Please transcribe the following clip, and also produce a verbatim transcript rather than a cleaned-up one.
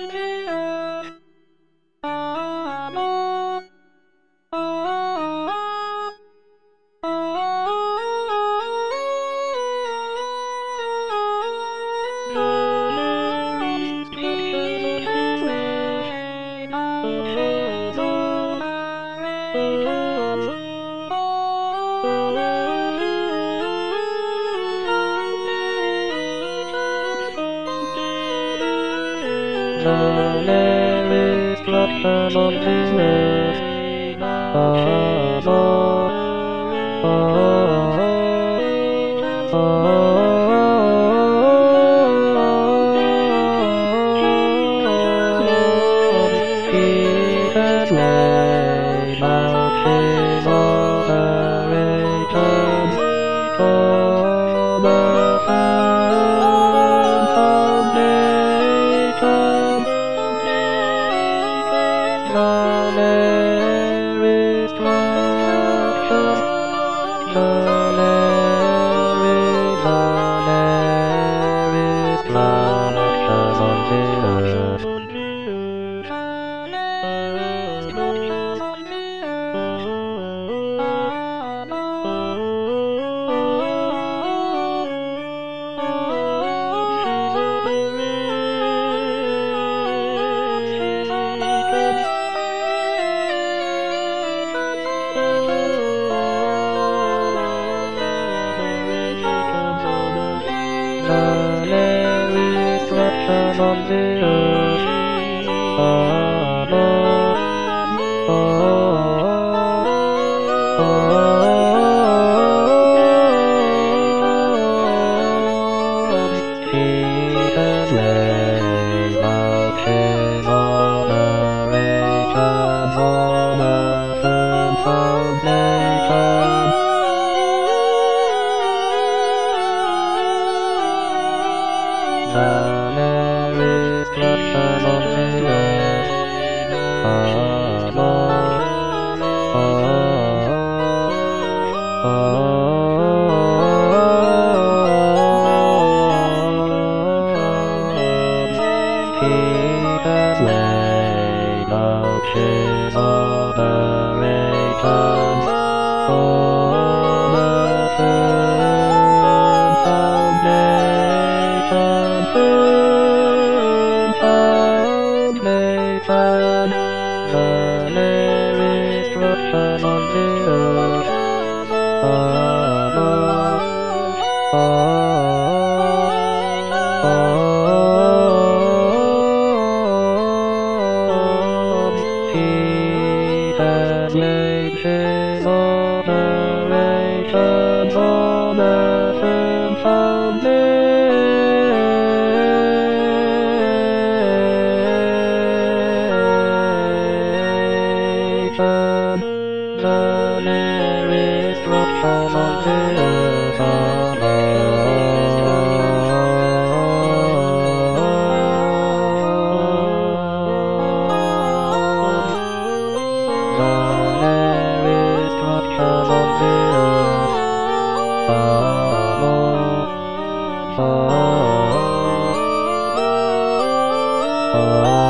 The destruction of this earth. Ah, ah, ah, ah. He has laid out his moderation for the sins of nations. Now there is destruction, now there is, now there is destruction on the earth. Now there is destruction on the earth. Ah, ah, ah, ah. He has laid out his moderation for the sins of nations. Now there is destruction on the earth. Ah, ah, ah, ah. He has laid out his moderation for the sins of nations. Sins of nations. Now there is destruction on the earth. Ah, ah, ah, ah. He has laid his moderation for the sins of nations. Now there is destruction on the earth. Ah, now there is destruction on the earth. Ah, ah, ah, ah.